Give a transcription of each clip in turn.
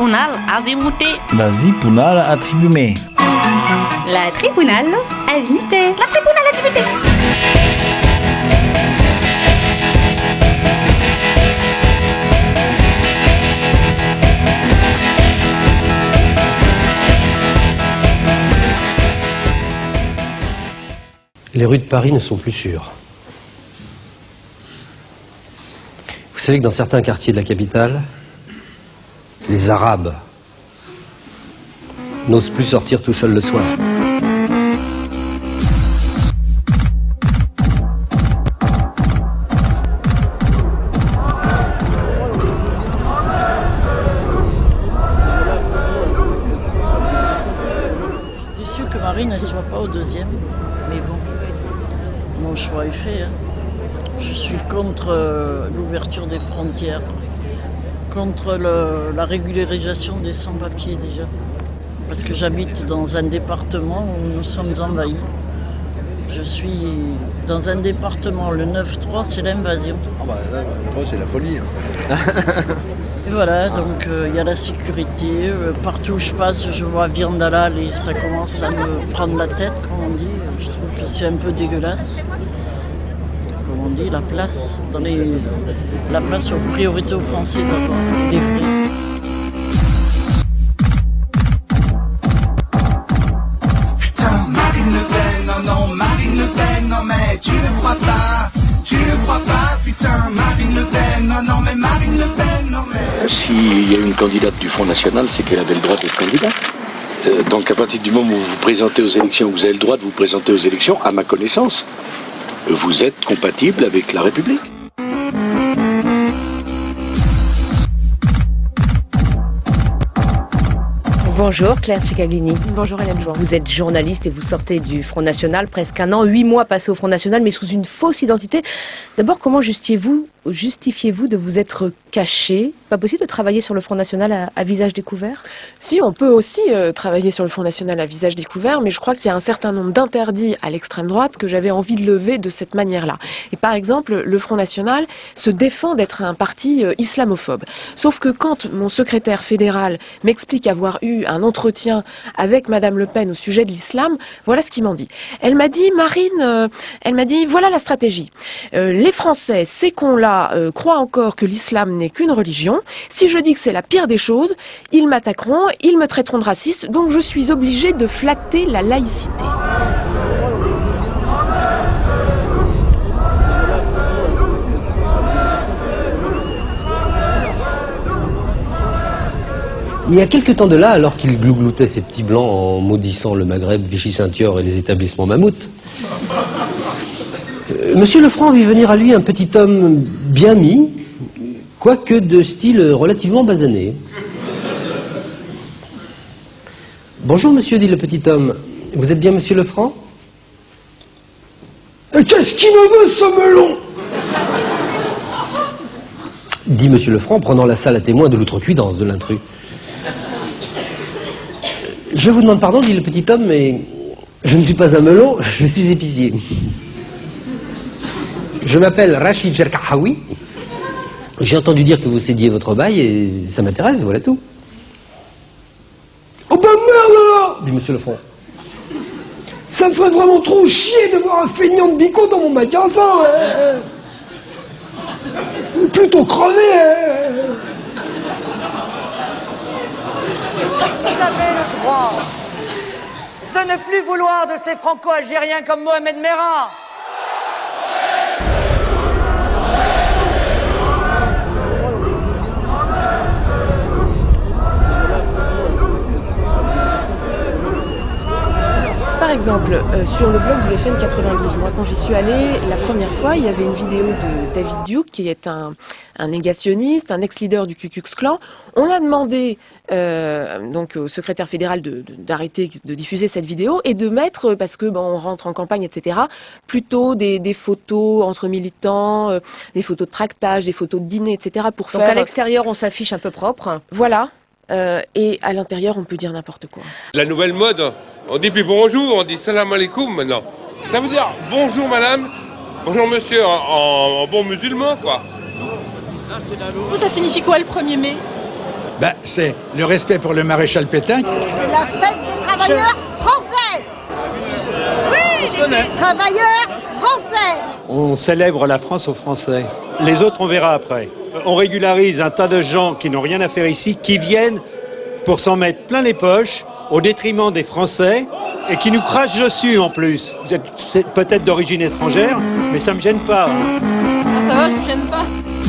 tribunal azimuté. La tribunal attribué. La tribunal azimuté. La tribunal azimuté. Les rues de Paris ne sont plus sûres. Vous savez que dans certains quartiers de la capitale, les Arabes n'osent plus sortir tout seuls le soir. J'étais sûr que Marine ne soit pas au deuxième, mais bon, mon choix est fait. Je suis contre l'ouverture des frontières, contre la régularisation des sans-papiers déjà. Parce que j'habite dans un département où nous sommes envahis. Je suis dans un département, le 9-3, c'est l'invasion. Ah bah là, c'est la folie. Et voilà, donc il y a la sécurité. Partout où je passe, je vois viande halal et ça commence à me prendre la tête, comme on dit. Je trouve que c'est un peu dégueulasse. Comme on dit, la place aux priorités aux Français d'avoir des fruits. Putain, Marine Le Pen, non, Marine Le Pen, non, mais tu ne crois pas, putain, Marine Le Pen, non, mais Marine Le Pen, non, mais... S'il y a une candidate du Front National, c'est qu'elle avait le droit d'être candidate. Donc à partir du moment où vous vous présentez aux élections, vous avez le droit de vous présenter aux élections, à ma connaissance, vous êtes compatible avec la République. Bonjour Claire Cicaglini. Bonjour Hélène Jouan. Vous êtes journaliste et vous sortez du Front National, presque un an, 8 mois passés au Front National, mais sous une fausse identité. D'abord, comment justifiez-vous de vous être caché? Pas possible de travailler sur le Front National à visage découvert? Si, on peut aussi travailler sur le Front National à visage découvert, mais je crois qu'il y a un certain nombre d'interdits à l'extrême droite que j'avais envie de lever de cette manière-là. Et par exemple, le Front National se défend d'être un parti islamophobe. Sauf que quand mon secrétaire fédéral m'explique avoir eu un entretien avec Madame Le Pen au sujet de l'islam, voilà ce qu'il m'en dit. Elle m'a dit, Marine, voilà la stratégie. Les Français, ces cons-là, croient encore que l'islam n'est qu'une religion. Si je dis que c'est la pire des choses, ils m'attaqueront, ils me traiteront de raciste, donc je suis obligée de flatter la laïcité. Il y a quelque temps de là, alors qu'il glougloutait ses petits blancs en maudissant le Maghreb, Vichy-Saint-Thior et les établissements mammouths, Monsieur Lefranc vit venir à lui un petit homme bien mis, quoique de style relativement basané. Bonjour monsieur, dit le petit homme. Vous êtes bien monsieur Lefranc? Qu'est-ce qu'il me veut ce melon? Dit monsieur Lefranc, prenant la salle à témoin de l'outrecuidance de l'intrus. Je vous demande pardon, dit le petit homme, mais je ne suis pas un melon, je suis épicier. Je m'appelle Rachid Cherkahawi. J'ai entendu dire que vous cédiez votre bail et ça m'intéresse, voilà tout. Oh ben merde là, dit monsieur Lefranc. Ça me ferait vraiment trop chier de voir un feignant de bico dans mon magasin. Plutôt crevé. Vous avez le droit de ne plus vouloir de ces franco-algériens comme Mohamed Merah. Par exemple, sur le blog du FN 92, moi quand j'y suis allée, la première fois, il y avait une vidéo de David Duke, qui est un négationniste, un ex-leader du Ku Klux Klan. On a demandé donc au secrétaire fédéral d'arrêter de diffuser cette vidéo et de mettre, parce que on rentre en campagne, etc., plutôt des photos entre militants, des photos de tractage, des photos de dîner, etc. pour Donc faire... à l'extérieur, on s'affiche un peu propre. Voilà. Et à l'intérieur, on peut dire n'importe quoi. La nouvelle mode, on dit plus bonjour, on dit salam alaikum maintenant. Ça veut dire bonjour madame, bonjour monsieur, en bon musulman quoi. Vous, ça signifie quoi le 1er mai? C'est le respect pour le maréchal Pétain. C'est la fête des travailleurs français. Oui, travailleurs français. On célèbre la France aux Français. Les autres, on verra après. On régularise un tas de gens qui n'ont rien à faire ici, qui viennent pour s'en mettre plein les poches, au détriment des Français, et qui nous crachent dessus en plus. Vous êtes peut-être d'origine étrangère, mais ça me gêne pas. Ah, ça va, je me gêne pas.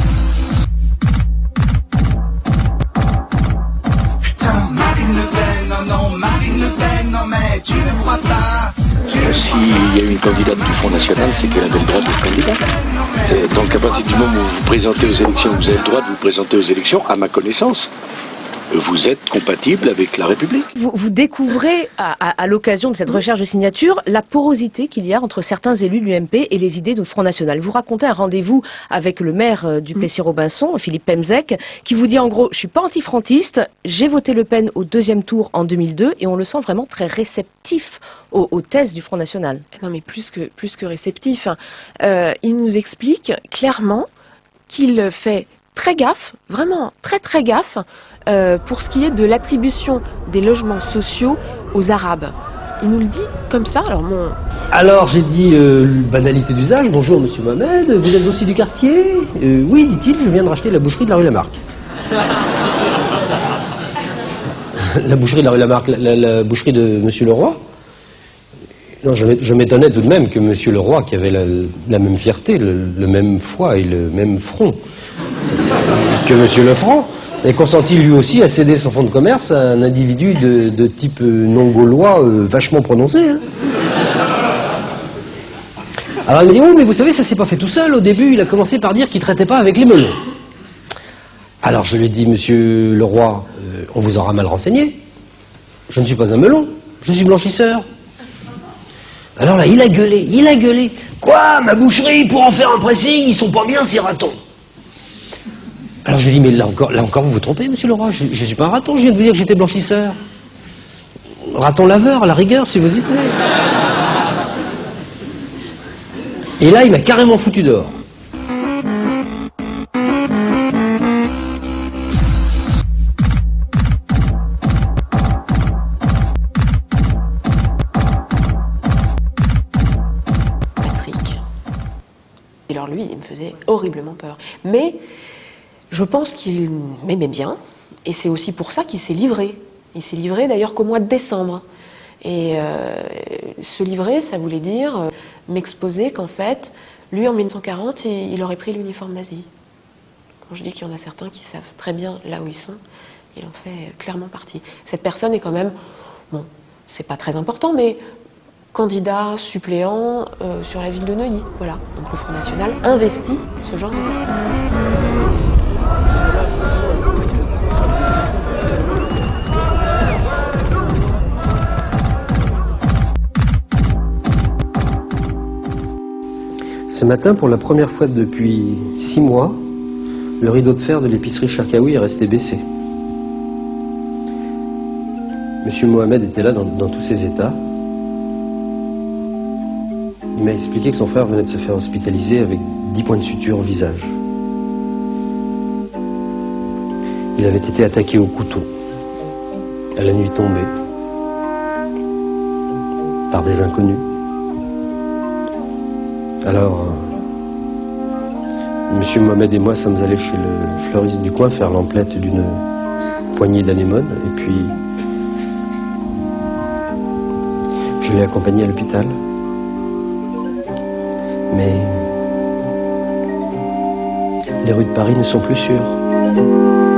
Marine Le Pen, non, Marine Le Pen, non, mais tu ne crois pas. S'il y a une candidate du Front National, c'est qu'elle avait le droit d'être candidate. Donc à partir du moment où vous vous présentez aux élections, vous avez le droit de vous présenter aux élections, à ma connaissance, vous êtes compatible avec la République. Vous découvrez, à l'occasion de cette recherche de signature, la porosité qu'il y a entre certains élus de l'UMP et les idées du Front National. Vous racontez un rendez-vous avec le maire du Plessis-Robinson, Philippe Pemzec, qui vous dit en gros, je suis pas antifrontiste, j'ai voté Le Pen au 2e tour en 2002 et on le sent vraiment très réceptif aux thèses du Front National. Non mais plus que réceptif. Il nous explique clairement qu'il fait très gaffe, vraiment très gaffe, pour ce qui est de l'attribution des logements sociaux aux Arabes. Il nous le dit comme ça. Alors j'ai dit banalité d'usage, bonjour monsieur Mohamed, vous êtes aussi du quartier oui, dit-il, je viens de racheter la boucherie de la rue Lamarck. La boucherie de la rue Lamarck, la boucherie de monsieur Leroy. Non, je m'étonnais tout de même que monsieur Leroy, qui avait la même fierté, le même foie et le même front que monsieur Lefranc, ait consenti lui aussi à céder son fonds de commerce à un individu de type non-gaulois vachement prononcé. Hein. Alors il m'a dit, oh mais vous savez, ça s'est pas fait tout seul. Au début, il a commencé par dire qu'il traitait pas avec les melons. Alors je lui ai dit, monsieur Leroy, on vous aura mal renseigné. Je ne suis pas un melon, je suis blanchisseur. Alors là, il a gueulé. Quoi, ma boucherie, pour en faire un pressing, ils sont pas bien ces ratons. Alors je lui ai dit, mais là encore, vous vous trompez, monsieur Leroy, je suis pas un raton, je viens de vous dire que j'étais blanchisseur. Raton laveur, à la rigueur, si vous y tenez. Et là, il m'a carrément foutu dehors. Alors lui, il me faisait horriblement peur. Mais je pense qu'il m'aimait bien, et c'est aussi pour ça qu'il s'est livré. Il s'est livré d'ailleurs qu'au mois de décembre. Et se livrer, ça voulait dire m'exposer qu'en fait, lui en 1940, il aurait pris l'uniforme nazi. Quand je dis qu'il y en a certains qui savent très bien là où ils sont, il en fait clairement partie. Cette personne est quand même, bon, c'est pas très important, mais candidat suppléant sur la ville de Neuilly. Voilà. Donc le Front National investit ce genre de personnes. Ce matin, pour la première fois depuis 6 mois, le rideau de fer de l'épicerie Charkaoui est resté baissé. Monsieur Mohamed était là dans tous ses états. Il m'a expliqué que son frère venait de se faire hospitaliser avec 10 points de suture au visage. Il avait été attaqué au couteau, à la nuit tombée, par des inconnus. Alors, monsieur Mohamed et moi sommes allés chez le fleuriste du coin faire l'emplette d'une poignée d'anémones, et puis je l'ai accompagné à l'hôpital. Mais les rues de Paris ne sont plus sûres.